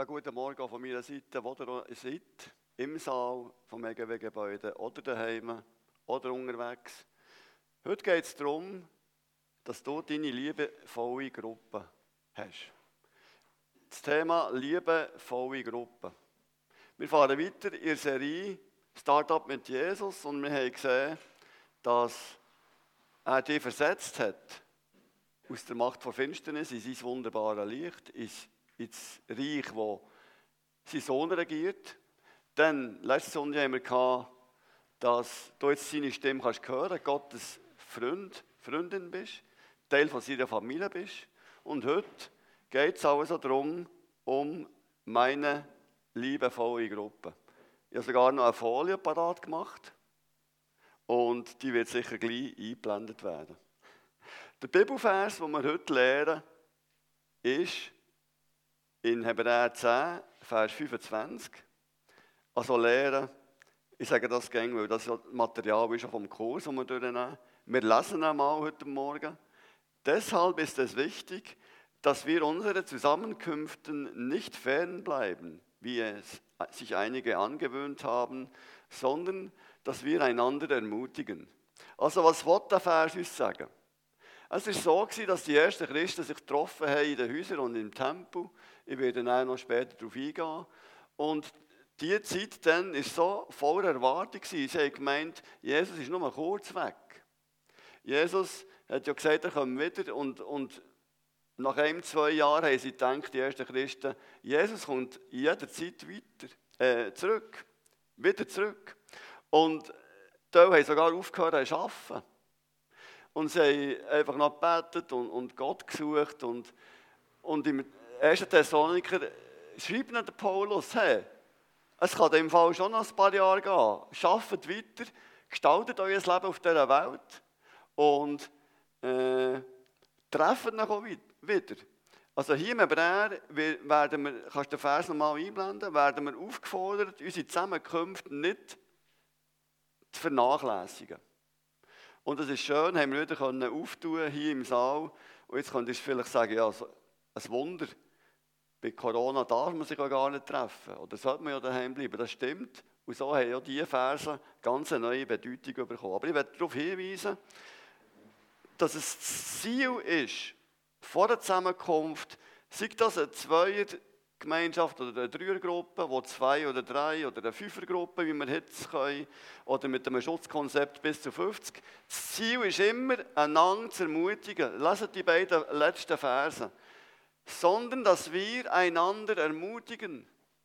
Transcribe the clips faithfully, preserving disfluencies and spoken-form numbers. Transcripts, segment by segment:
Ja, guten Morgen auch von meiner Seite, wo ihr seid, im Saal vom E G W-Gebäude oder daheim oder unterwegs. Heute geht es darum, dass du deine liebevolle Gruppe hast. Das Thema liebevolle Gruppe. Wir fahren weiter in der Serie Startup mit Jesus und wir haben gesehen, dass er dich versetzt hat aus der Macht der Finsternis in sein wunderbares Licht, ins Reich, wo sein Sohn regiert. Dann, letzte Sonntag haben wir gehabt, dass du jetzt seine Stimme kannst hören, Gottes Freund, Freundin bist, Teil von seiner Familie bist. Und heute geht es also darum, um meine liebevolle Gruppe. Ich habe sogar noch eine Folie parat gemacht und die wird sicher gleich eingeblendet werden. Der Bibelvers, den wir heute lernen, ist in Hebräer zehn, Vers fünfundzwanzig. Also lehren, ich sage das gerne, weil das Material ist vom Kurs, das wir durchnehmen. Wir lesen einmal heute Morgen. Deshalb ist es wichtig, dass wir unsere Zusammenkünften nicht fernbleiben, wie es sich einige angewöhnt haben, sondern dass wir einander ermutigen. Also was will der Vers uns sagen? Es war so, dass die ersten Christen sich getroffen haben in den Häusern und im Tempel. Ich werde dann noch später darauf eingehen. Und diese Zeit dann war so voller Erwartung. Sie haben gemeint, Jesus ist nur kurz weg. Jesus hat ja gesagt, er kommt wieder. Und, und nach ein, zwei Jahren haben sie gedacht, die ersten Christen, Jesus kommt jederzeit weiter, äh, zurück. Wieder zurück. Und die haben sogar aufgehört zu arbeiten. Und sie haben einfach noch gebetet und, und Gott gesucht. Und, und im ersten Thessaloniker schreibt der Paulus, hey, es kann in dem Fall schon noch ein paar Jahre gehen. Arbeitet weiter, gestaltet euer Leben auf dieser Welt und äh, trefft euch auch wieder. Also hier im Hebräer werden wir, kannst du den Vers nochmal einblenden, werden wir aufgefordert, unsere Zusammenkünfte nicht zu vernachlässigen. Und es ist schön, haben wir wieder auftun hier im Saal. Und jetzt könnt ihr vielleicht sagen, ja, ein Wunder. Bei Corona darf man sich ja gar nicht treffen. Oder sollte man ja daheim bleiben. Das stimmt. Und so haben ja diese Verse ganz eine neue Bedeutung bekommen. Aber ich möchte darauf hinweisen, dass es das Ziel ist, vor der Zusammenkunft, sei das eine Zweiergemeinschaft oder eine Dreiergruppe, wo zwei oder drei oder eine Fünfergruppe, wie wir jetzt können, oder mit einem Schutzkonzept bis zu fünfzig. Das Ziel ist immer, einander zu ermutigen. Leset die beiden letzten Verse. Sondern, dass wir einander ermutigen.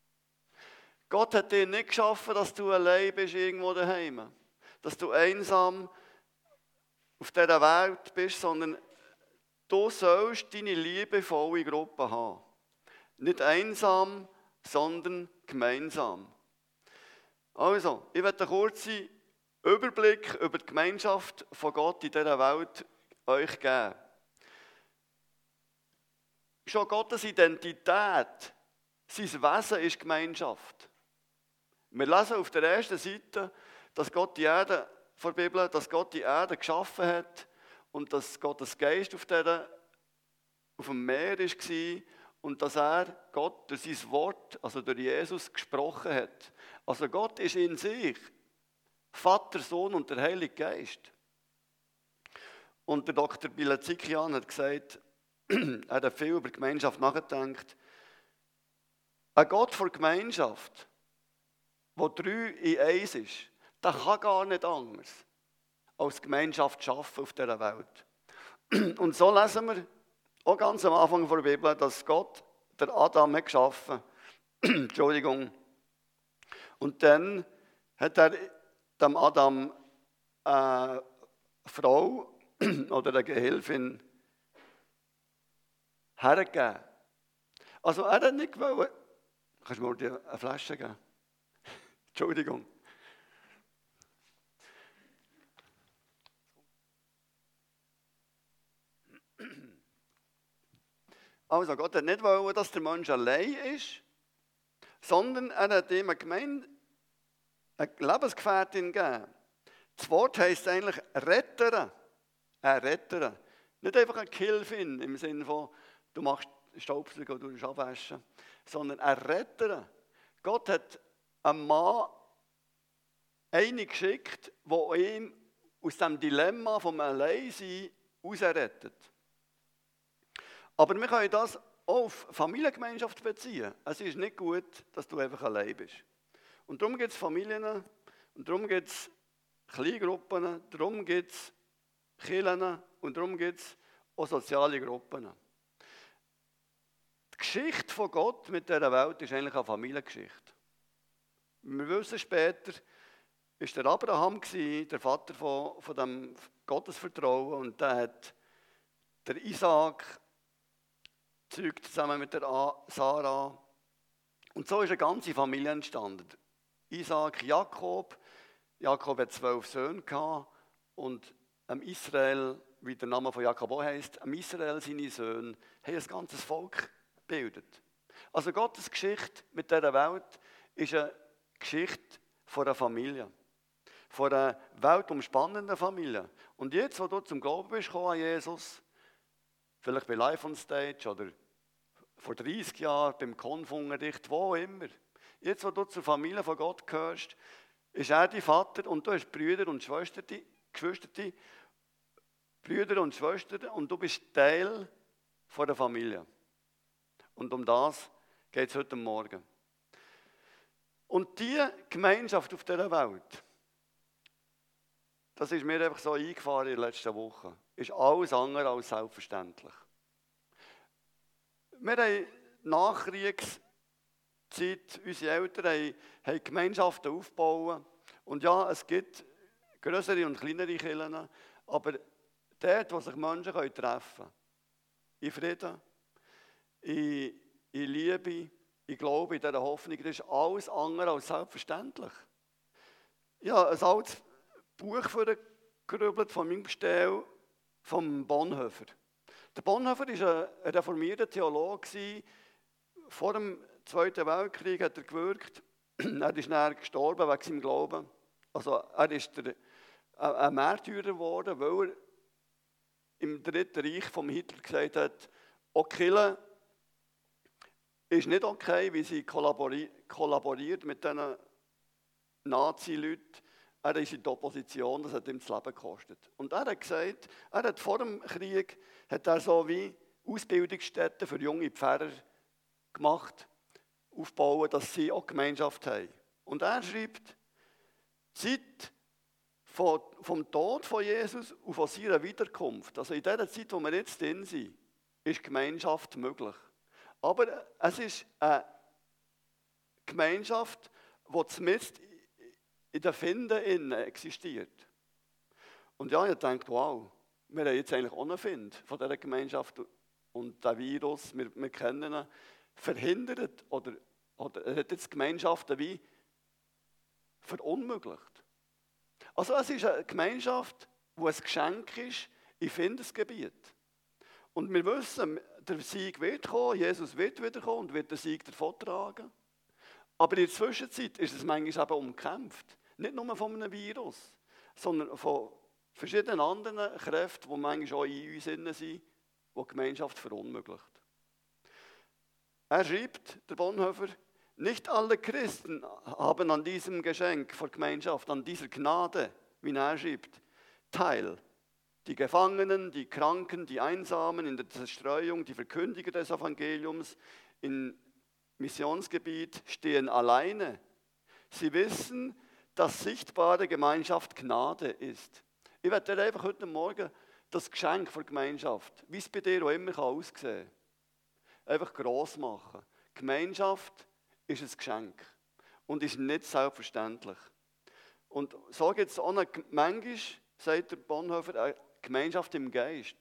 Gott hat dir nicht geschaffen, dass du allein bist irgendwo daheim. Dass du einsam auf dieser Welt bist, sondern du sollst deine liebevolle Gruppe haben. Nicht einsam, sondern gemeinsam. Also, ich werde einen kurzen Überblick über die Gemeinschaft von Gott in dieser Welt euch geben. Schon Gottes Identität, sein Wesen ist Gemeinschaft. Wir lesen auf der ersten Seite, dass Gott die Erde, vor der Bibel, dass Gott die Erde geschaffen hat und dass Gottes Geist auf, der, auf dem Meer war und dass er Gott durch sein Wort, also durch Jesus, gesprochen hat. Also Gott ist in sich Vater, Sohn und der Heilige Geist. Und der Doktor Bilezikian hat gesagt, er hat viel über Gemeinschaft nachgedacht. Ein Gott vor Gemeinschaft, der drei in eins ist, der kann gar nicht anders, als Gemeinschaft schaffen auf dieser Welt. Und so lesen wir auch ganz am Anfang der Bibel, dass Gott der Adam hat geschaffen. Entschuldigung. Und dann hat er dem Adam eine Frau oder eine Gehilfin hergegeben. Also er hat nicht gewollt. Kannst du mir dir eine Flasche geben? Entschuldigung. Also Gott hat nicht gewollt, dass der Mensch allein ist, sondern er hat ihm eine, Gemeinde, eine Lebensgefährtin gegeben. Das Wort heisst eigentlich Retterin. Ein Retterin. Nicht einfach eine Gehilfin im Sinne von, du machst Staubsaugen oder abwaschen, sondern er rettet ihn. Gott hat einen Mann einen geschickt, der ihm aus dem Dilemma vom Alleinsein herausrettet. Aber wir können das auch auf Familiengemeinschaft beziehen. Es ist nicht gut, dass du einfach allein bist. Und darum gibt es Familien, und darum gibt es Kleingruppen, darum gibt es Kirchen und darum gibt es auch soziale Gruppen. Die Geschichte von Gott mit dieser Welt ist eigentlich eine Familiengeschichte. Wir wissen später, war der Abraham, der Vater von, von dem Gottesvertrauen, und der hat der Isaak gezeugt, zusammen mit der Sarah. Und so ist eine ganze Familie entstanden. Isaak, Jakob. Jakob hat zwölf Söhne gehabt und Israel, wie der Name von Jakob auch heisst, Israel, seine Söhne, haben ein ganzes Volk gebildet. Also Gottes Geschichte mit dieser Welt ist eine Geschichte von einer Familie. Von einer weltumspannenden Familie. Und jetzt, wo du zum Glauben bist gekommen an Jesus, vielleicht bei Live on Stage oder vor dreißig Jahren beim Konfunterricht, wo immer. Jetzt, wo du zur Familie von Gott gehörst, ist er dein Vater und du hast Brüder und Schwestern, Geschwister, Brüder und Schwestern und du bist Teil von der Familie. Und um das geht es heute Morgen. Und diese Gemeinschaft auf dieser Welt, das ist mir einfach so eingefahren in den letzten Wochen, ist alles andere als selbstverständlich. Wir haben Nachkriegszeit, unsere Eltern haben, haben Gemeinschaften aufgebaut. Und ja, es gibt größere und kleinere Kirchen, aber dort, wo sich Menschen treffen können, in Frieden, in, in Liebe, in Glaube, in dieser Hoffnung, das ist alles andere als selbstverständlich. Ja, ein altes Buch vorgegrübelt von meinem Gestell, vom Bonhoeffer. Der Bonhoeffer war ein reformierter Theologe. Vor dem Zweiten Weltkrieg hat er gewirkt. Er ist dann gestorben wegen seinem Glauben. Also er ist der, ein Märtyrer geworden, weil er im Dritten Reich vom Hitler gesagt hat, auch Kirche ist nicht okay, wie sie kollaboriert mit diesen Nazi-Leuten. Er ist in der Opposition, das hat ihm das Leben gekostet. Und er hat gesagt, er hat vor dem Krieg hat er so wie Ausbildungsstätten für junge Pfarrer gemacht, aufbauen, dass sie auch Gemeinschaft haben. Und er schreibt, die Zeit vom, vom Tod von Jesus und von seiner Wiederkunft, also in dieser Zeit, wo wir jetzt drin sind, ist Gemeinschaft möglich. Aber es ist eine Gemeinschaft, die zumindest in den Finden existiert. Und ja, ich denke, wow, wir haben jetzt eigentlich auch einen Find von dieser Gemeinschaft und der Virus, wir, wir kennen ihn, verhindert oder, oder er hat jetzt Gemeinschaften wie verunmöglicht. Also es ist eine Gemeinschaft, die ein Geschenk ist in Findesgebiet. Und wir wissen, der Sieg wird kommen, Jesus wird wiederkommen und wird den Sieg davontragen. Aber in der Zwischenzeit ist es manchmal eben umkämpft. Nicht nur von einem Virus, sondern von verschiedenen anderen Kräften, die manchmal auch in uns sind, die die Gemeinschaft verunmöglicht. Er schreibt, der Bonhoeffer, nicht alle Christen haben an diesem Geschenk vor Gemeinschaft, an dieser Gnade, wie er schreibt, teil. Die Gefangenen, die Kranken, die Einsamen in der Zerstreuung, die Verkündiger des Evangeliums im Missionsgebiet stehen alleine. Sie wissen, dass sichtbare Gemeinschaft Gnade ist. Ich werde dir einfach heute Morgen das Geschenk der Gemeinschaft, wie es bei dir auch immer aussehen kann, einfach gross machen. Gemeinschaft ist ein Geschenk und ist nicht selbstverständlich. Und so gibt es auch eine, manchmal, sagt der Bonhoeffer, eine Gemeinschaft im Geist.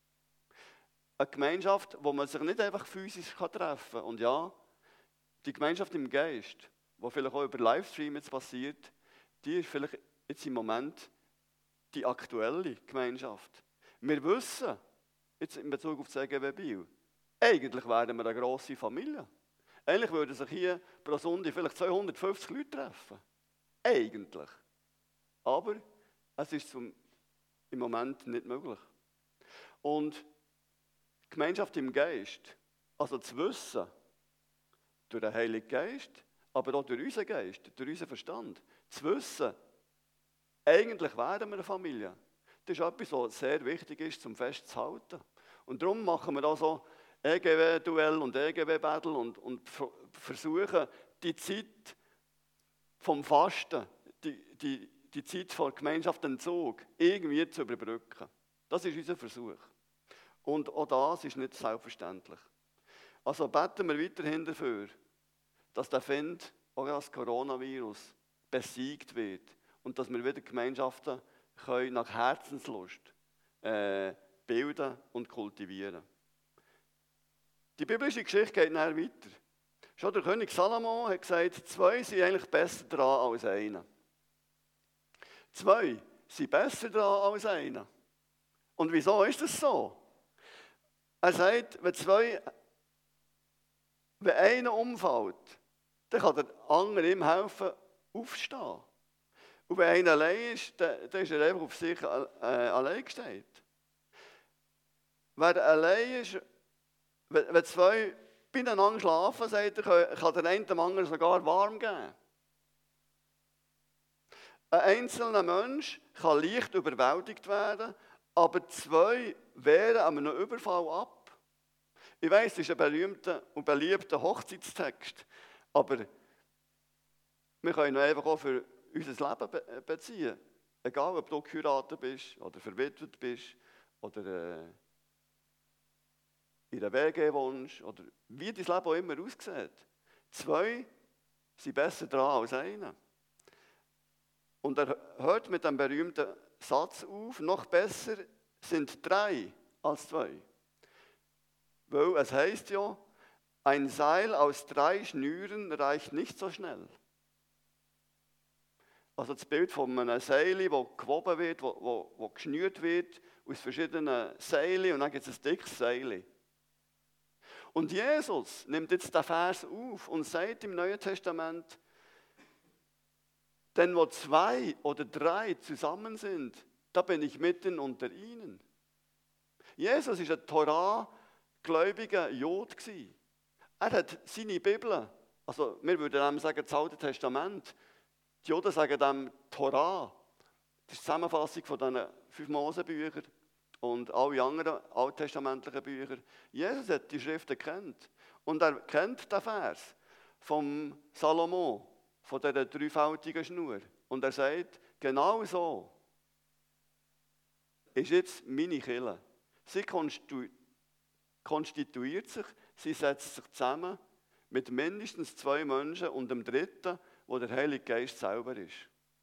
Eine Gemeinschaft, wo man sich nicht einfach physisch treffen kann. Und ja, die Gemeinschaft im Geist, die vielleicht auch über Livestream jetzt passiert, die ist vielleicht jetzt im Moment die aktuelle Gemeinschaft. Wir wissen, jetzt in Bezug auf das C G W Biel, eigentlich wären wir eine grosse Familie. Eigentlich würden sich hier pro Sonntag vielleicht zweihundertfünfzig Leute treffen. Eigentlich. Aber es ist zum, im Moment nicht möglich. Und Gemeinschaft im Geist, Also zu wissen, durch den Heiligen Geist, aber auch durch unseren Geist, durch unseren Verstand, zu wissen, eigentlich wären wir eine Familie. Das ist etwas, was sehr wichtig ist, zum festzuhalten. Und darum machen wir da so E G W-Duell und E G W-Battle und, und versuchen, die Zeit vom Fasten, die, die, die Zeit von Gemeinschaftsentzug irgendwie zu überbrücken. Das ist unser Versuch. Und auch das ist nicht selbstverständlich. Also beten wir weiterhin dafür, dass der Feind, auch das Coronavirus, besiegt wird und dass wir wieder Gemeinschaften können nach Herzenslust äh, bilden und kultivieren. Die biblische Geschichte geht dann weiter. Schon der König Salomo hat gesagt, zwei sind eigentlich besser dran als einer. Zwei sind besser dran als einer. Und wieso ist das so? Er sagt, wenn zwei, wenn einer umfällt, dann kann der andere ihm helfen, aufstehen. Und wenn einer allein ist, dann, dann ist er einfach auf sich äh, allein gestellt. Wer allein ist, wenn, wenn zwei beieinander schlafen, sagt er, kann der eine dem anderen sogar warm geben. Ein einzelner Mensch kann leicht überwältigt werden, aber zwei wehren einem Überfall ab. Ich weiss, das ist ein berühmter und beliebter Hochzeitstext, aber wir können ihn einfach auch für unser Leben beziehen. Egal, ob du geheiratet bist oder verwitwet bist oder äh, in einer W G wohnst oder wie dein Leben auch immer aussieht. Zwei sind besser dran als einer. Und er hört mit dem berühmten Satz auf, noch besser sind drei als zwei. Weil es heißt ja, ein Seil aus drei Schnüren reicht nicht so schnell. Also das Bild von einem Seil, das gewoben wird, wo, wo, wo geschnürt wird aus verschiedenen Seilen und dann gibt es ein dickes Seil. Und Jesus nimmt jetzt den Vers auf und sagt im Neuen Testament, denn wo zwei oder drei zusammen sind, da bin ich mitten unter ihnen. Jesus war ein Torah-gläubiger Jod. Er hat seine Bibel, also wir würden dem sagen, das Alte Testament, die Juden sagen dem Torah. Das ist die Zusammenfassung von diesen fünf Mosebüchern und alle anderen alttestamentlichen Bücher. Jesus hat die Schriften gekannt. Und er kennt den Vers vom Salomo, von dieser dreifaltigen Schnur. Und er sagt, genau so ist jetzt meine Kirche. Sie konstituiert sich, sie setzt sich zusammen mit mindestens zwei Menschen und dem dritten, wo der Heilige Geist selber ist.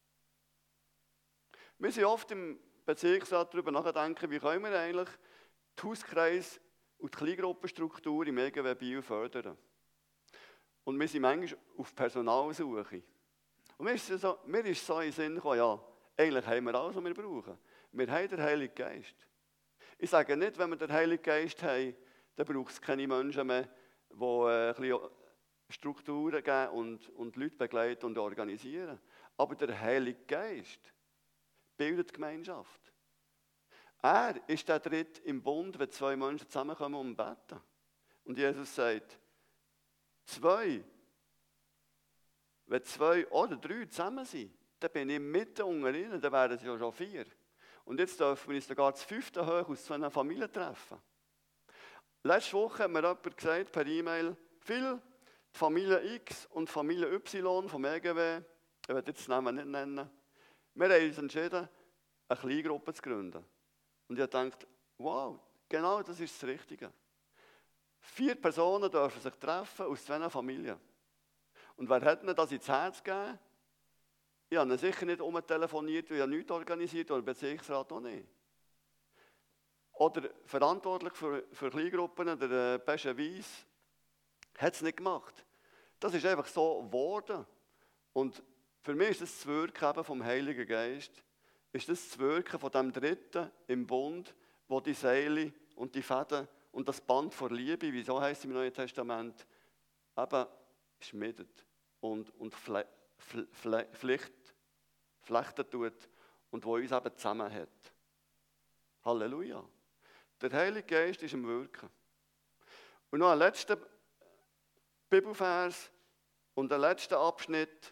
Wir sind oft im Bezirksrat darüber nachdenken, wie können wir eigentlich die Hauskreis- und die Kleingruppenstruktur im E G W Biel fördern. Und wir sind manchmal auf Personalsuche. Und mir ist so, mir ist so in den Sinn gekommen, ja, eigentlich haben wir alles, was wir brauchen. Wir haben den Heiligen Geist. Ich sage nicht, wenn wir den Heiligen Geist haben, dann braucht es keine Menschen mehr, die äh, ein bisschen Strukturen geben und, und Leute begleiten und organisieren. Aber der Heilige Geist bildet Gemeinschaft. Er ist der Dritte im Bund, wenn zwei Menschen zusammenkommen und beten. Und Jesus sagt, zwei, wenn zwei oder drei zusammen sind, dann bin ich mitten unter ihnen, dann wären es ja schon vier. Und jetzt dürfen wir uns sogar das fünfte hoch aus zwei Familien treffen. Letzte Woche hat mir jemand gesagt per E-Mail, viel die Familie X und Familie Y vom E G W, ich werde jetzt den Namen nicht nennen, wir haben uns entschieden, eine Kleingruppe zu gründen. Und ich dachte, wow, genau das ist das Richtige. Vier Personen dürfen sich treffen aus zwei Familien. Und wer hat ihnen das ins Herz gegeben? Ich habe ihnen sicher nicht umtelefoniert, ich habe nichts organisiert, oder Bezirksrat auch nicht. Oder verantwortlich für, für Kleingruppen, der Pesche Weiss, hat es nicht gemacht. Das ist einfach so geworden. Und für mich ist das das Wirken vom Heiligen Geist, ist das das Wirken von dem Dritten im Bund, wo die Seile und die Fäden und das Band vor Liebe, wie so heißt es im Neuen Testament, eben schmiedet und, und fle, fle, fle, flecht, flechten tut und wo uns eben zusammen hat. Halleluja. Der Heilige Geist ist im Wirken. Und noch ein letzter Bibelvers und ein letzter Abschnitt.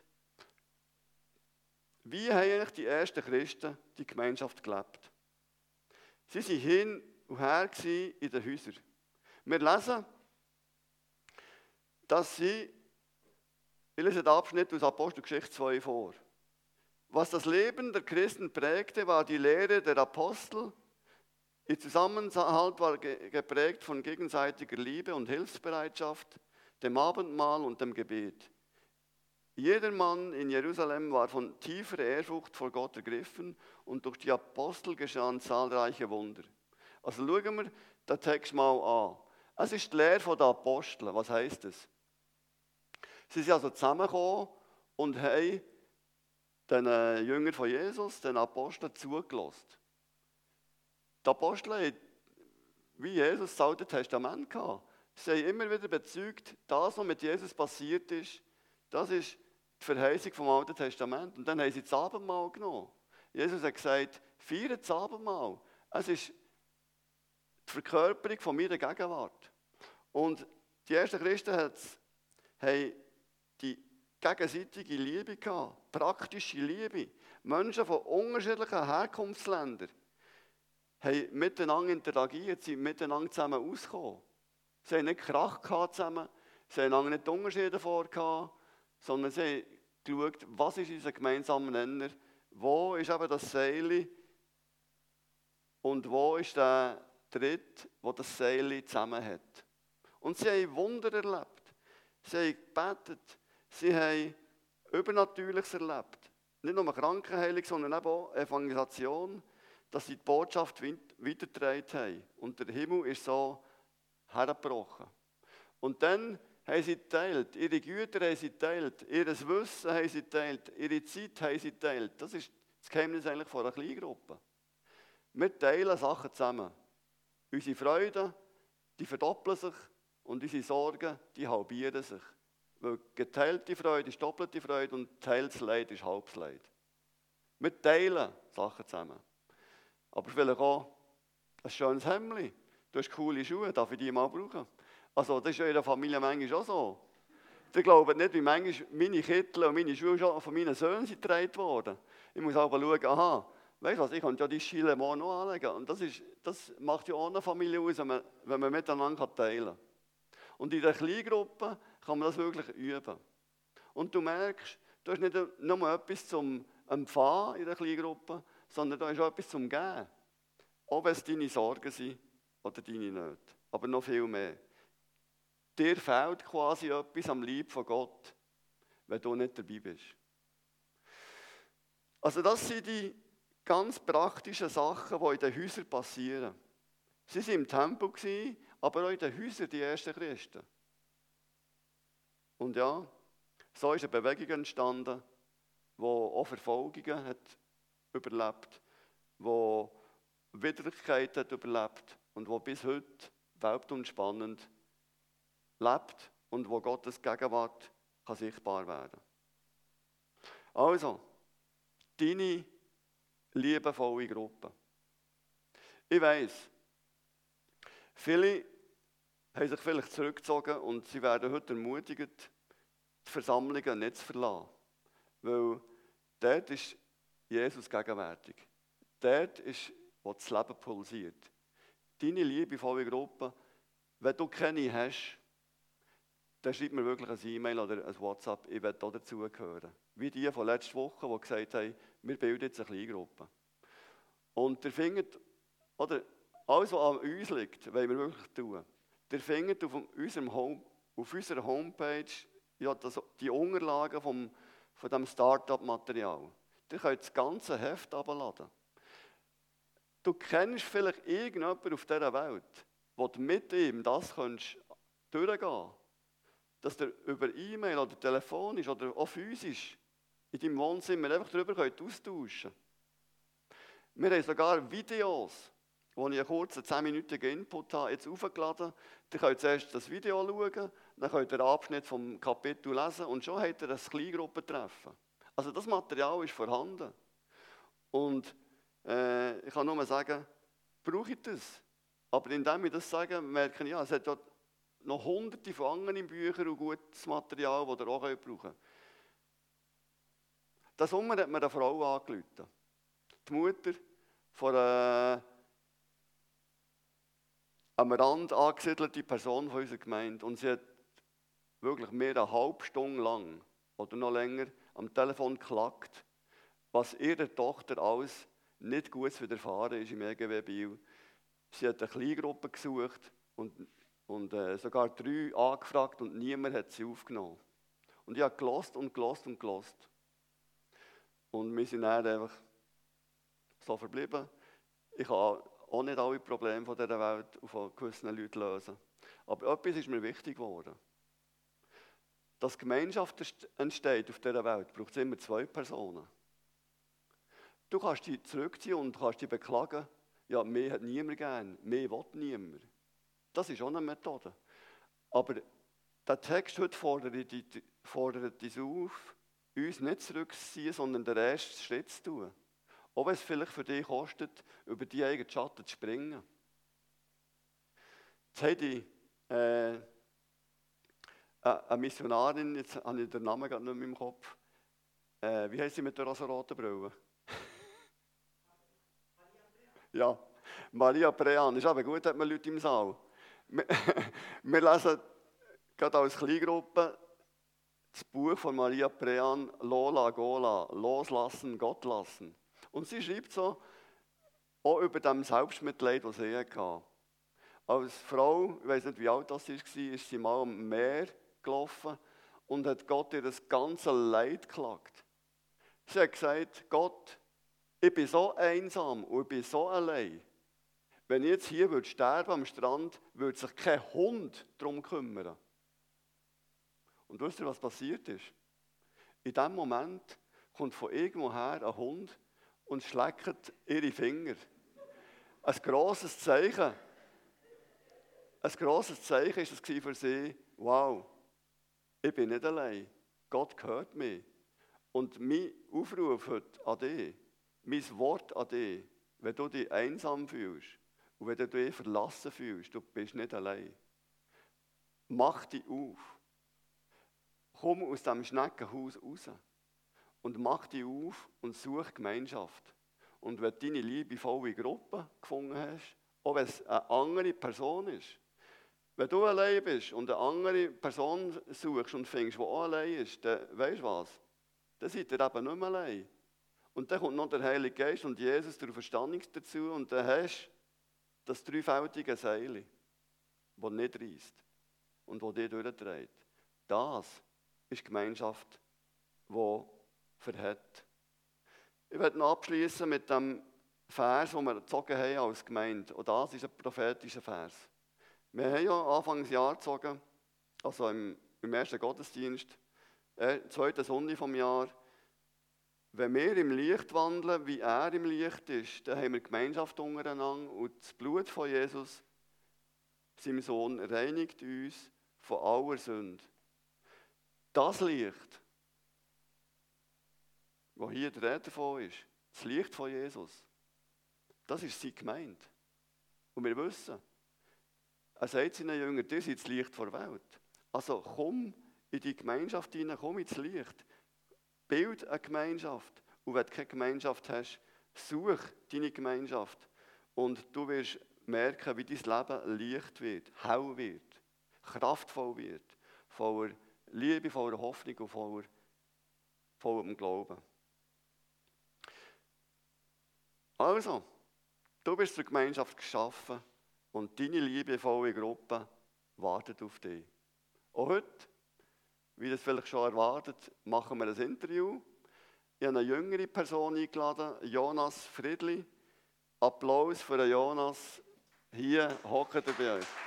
Wie haben eigentlich die ersten Christen die Gemeinschaft gelebt? Sie waren hin und her in den Häusern. Wir lesen, dass sie, ich lese den Abschnitt aus Apostelgeschichte zwei vor. Was das Leben der Christen prägte, war die Lehre der Apostel. Ihr Zusammenhalt war geprägt von gegenseitiger Liebe und Hilfsbereitschaft, dem Abendmahl und dem Gebet. Jeder Mann in Jerusalem war von tiefer Ehrfurcht vor Gott ergriffen und durch die Apostel geschahen zahlreiche Wunder. Also schauen wir den Text mal an. Es ist die Lehre der Apostel. Was heisst das? Sie sind also zusammengekommen und haben den Jüngern von Jesus, den Aposteln, zugelassen. Die Apostel hatten, wie Jesus, das Alte Testament gehabt. Sie haben immer wieder bezeugt, das, was mit Jesus passiert ist, das ist die Verheißung vom Alten Testament. Und dann haben sie das Abendmahl genommen. Jesus hat gesagt, feiert das Abendmahl. Es ist die Verkörperung von meiner Gegenwart. Und die ersten Christen haben die gegenseitige Liebe gehabt, praktische Liebe. Menschen von unterschiedlichen Herkunftsländern haben miteinander interagiert, sind miteinander zusammen ausgekommen. Sie haben nicht Krach gehabt zusammen, sie haben einander nicht Unterschiede vorgehabt, sondern sie haben geschaut, was ist unser gemeinsamer Nenner, wo ist eben das Seil und wo ist der Tritt, wo das Seil zusammen hat. Und sie haben Wunder erlebt, sie haben gebetet, sie haben Übernatürliches erlebt. Nicht nur Krankenheilung, sondern eben auch Evangelisation, dass sie die Botschaft weitergetragen haben. Und der Himmel ist so hergebrochen. Und dann haben sie geteilt, ihre Güter haben sie geteilt, ihr Wissen haben sie geteilt, ihre Zeit haben sie geteilt. Das ist das Geheimnis eigentlich von einer Kleingruppe. Wir teilen Sachen zusammen. Unsere Freuden, die verdoppeln sich und unsere Sorgen, die halbieren sich. Weil geteilte Freude ist doppelte Freude und teiltes Leid ist halbes Leid. Wir teilen Sachen zusammen. Aber vielleicht auch ein schönes Hemdli. Du hast coole Schuhe, darf ich die mal brauchen? Also das ist ja in der Familie manchmal auch so. Ich glaube nicht, wie manchmal meine Kittel und meine Schuhe schon von meinen Söhnen sind getragen worden. Ich muss aber schauen, aha, weißt du was, ich kann ja die Schiele morgen noch anlegen. Und das, ist, das macht ja auch eine Familie aus, wenn man, wenn man miteinander teilen kann. Und in der Kleingruppe kann man das wirklich üben. Und du merkst, du hast nicht nur etwas zum Empfangen in der Kleingruppe, sondern da ist auch etwas zum Geben. Auch wenn es deine Sorgen sind oder deine Nöte. Aber noch viel mehr. Dir fehlt quasi etwas am Leib von Gott, wenn du nicht dabei bist. Also das sind die ganz praktischen Sachen, die in den Häusern passieren. Sie waren im Tempel, aber auch in den Häusern die ersten Christen. Und ja, so ist eine Bewegung entstanden, die auch Verfolgungen hat überlebt, die Widrigkeiten hat überlebt und die bis heute weltumspannend lebt und wo Gottes Gegenwart kann sichtbar werden. Also, deine liebevolle Gruppe. Ich weiss, viele haben sich vielleicht zurückgezogen und sie werden heute ermutigt, die Versammlungen nicht zu verlassen. Weil dort ist Jesus gegenwärtig. Dort ist, wo das Leben pulsiert. Deine liebevolle Gruppe, wenn du keine hast, dann schreib mir wirklich ein E-Mail oder ein WhatsApp, ich will auch dazugehören. Wie die von letzter Woche, die gesagt haben, wir bilden jetzt eine Kleingruppe. Und ihr findet, oder alles, was an uns liegt, wollen wir wirklich tun. Ihr findet auf, unserem Home, auf unserer Homepage ja, das, die Unterlagen vom, von diesem Start-up-Material. Ihr könnt das ganze Heft herunterladen. Du kennst vielleicht irgendjemanden auf dieser Welt, wo du mit ihm das kannst durchgehen kannst. Dass du über E-Mail oder telefonisch oder auch physisch in deinem Wohnzimmer einfach darüber austauschen könnt. Wir haben sogar Videos, wo ich einen kurzen zehnminütigen Input habe, jetzt aufgeladen. Ihr könnt zuerst das Video schauen, dann könnt ihr den Abschnitt vom Kapitel lesen und schon habt ihr ein Kleingruppentreffen. Also das Material ist vorhanden. Und äh, ich kann nur sagen, brauche ich das? Aber indem ich das sage, merke ich, ja, es hat ja noch hunderte von anderen Büchern und gutes Material, das ihr auch brauchen könnt. Das Sommer hat mir eine Frau angerufen. Die Mutter von einer am Rand angesiedelte Person von unserer Gemeinde. Und sie hat wirklich mehr eine halbe Stunde lang oder noch länger am Telefon geklagt, was ihrer Tochter alles nicht gut widerfahren ist im E G W Biel. Sie hat eine Kleingruppe gesucht und, und äh, sogar drei angefragt und niemand hat sie aufgenommen. Und ich habe gelost und gelost und gelost. Und wir sind dann einfach so verblieben. Ich kann auch nicht alle Probleme von dieser Welt und von gewissen Leuten lösen. Aber etwas ist mir wichtig geworden. Dass Gemeinschaft entsteht auf dieser Welt, braucht es immer zwei Personen. Du kannst dich zurückziehen und kannst dich beklagen, ja, mich hat niemand gern, mich will niemand. Das ist auch eine Methode. Aber der Text heute fordert, die, fordert uns auf, uns nicht zurückzuziehen, sondern den ersten Schritt zu tun. Auch wenn es vielleicht für dich kostet, über die eigenen Schatten zu springen. Jetzt habe ich äh, eine Missionarin, jetzt habe ich den Namen gerade nicht mehr im Kopf. Äh, wie heisst sie mit der rosa-roten Brille? Ja, Maria Prean. Ist aber gut, hat man Leute im Saal. Wir, wir lesen gerade als Kleingruppe das Buch von Maria Prean, Lola Gola, Loslassen, Gott lassen. Und sie schreibt so, auch über das Selbstmitleid, das sie hatte. Als Frau, ich weiß nicht, wie alt das war, ist sie mal am Meer gelaufen und hat Gott ihr das ganze Leid geklagt. Sie hat gesagt, Gott, ich bin so einsam und ich bin so allein. Wenn ich jetzt hier würde sterben am Strand, würde sich kein Hund darum kümmern. Und wisst ihr, was passiert ist? In diesem Moment kommt von irgendwoher ein Hund und schleckt ihre Finger. Ein grosses Zeichen. Ein grosses Zeichen war es für sie, wow, ich bin nicht allein. Gott gehört mir. Und mein Aufruf heute an dich, mein Wort an dich, wenn du dich einsam fühlst und wenn du dich verlassen fühlst, du bist nicht allein. Mach dich auf. Komm aus diesem Schneckenhaus raus und mach dich auf und such Gemeinschaft. Und wenn du deine liebevolle Gruppe gefunden hast, auch wenn es eine andere Person ist, wenn du allein bist und eine andere Person suchst und findest, die auch allein ist, dann weisst du was? Dann seid ihr eben nicht mehr allein. Und dann kommt noch der Heilige Geist und Jesus der Verstandung dazu und dann hast du das dreifältige Seil, das nicht reißt und das dich durchträgt. Das ist Gemeinschaft, die verhält. Ich werde noch abschließen mit dem Vers, den wir gezogen haben als Gemeinde. Und das ist ein prophetischer Vers. Wir haben ja Anfang des Jahres gezogen, also im, im ersten Gottesdienst, äh, zweite Sonntag vom Jahr. Wenn wir im Licht wandeln, wie er im Licht ist, dann haben wir Gemeinschaft untereinander und das Blut von Jesus, seinem Sohn, reinigt uns von aller Sünde. Das Licht, wo hier die Rede davon ist, das Licht von Jesus, das ist seine Gemeinde. Und wir wissen, er sagt seinen Jüngern, ihr seid das Licht der Welt. Also komm in die Gemeinschaft hinein, komm ins Licht. Bild eine Gemeinschaft. Und wenn du keine Gemeinschaft hast, such deine Gemeinschaft. Und du wirst merken, wie dein Leben leicht wird, hell wird, kraftvoll wird, voller Liebe, voller Hoffnung und voller, vollem Glauben. Also, du bist zur Gemeinschaft geschaffen und deine liebevolle Gruppe wartet auf dich. Und heute, wie das vielleicht schon erwartet, machen wir ein Interview. Ich habe eine jüngere Person eingeladen, Jonas Friedli. Applaus für Jonas. Hier hockt er bei euch.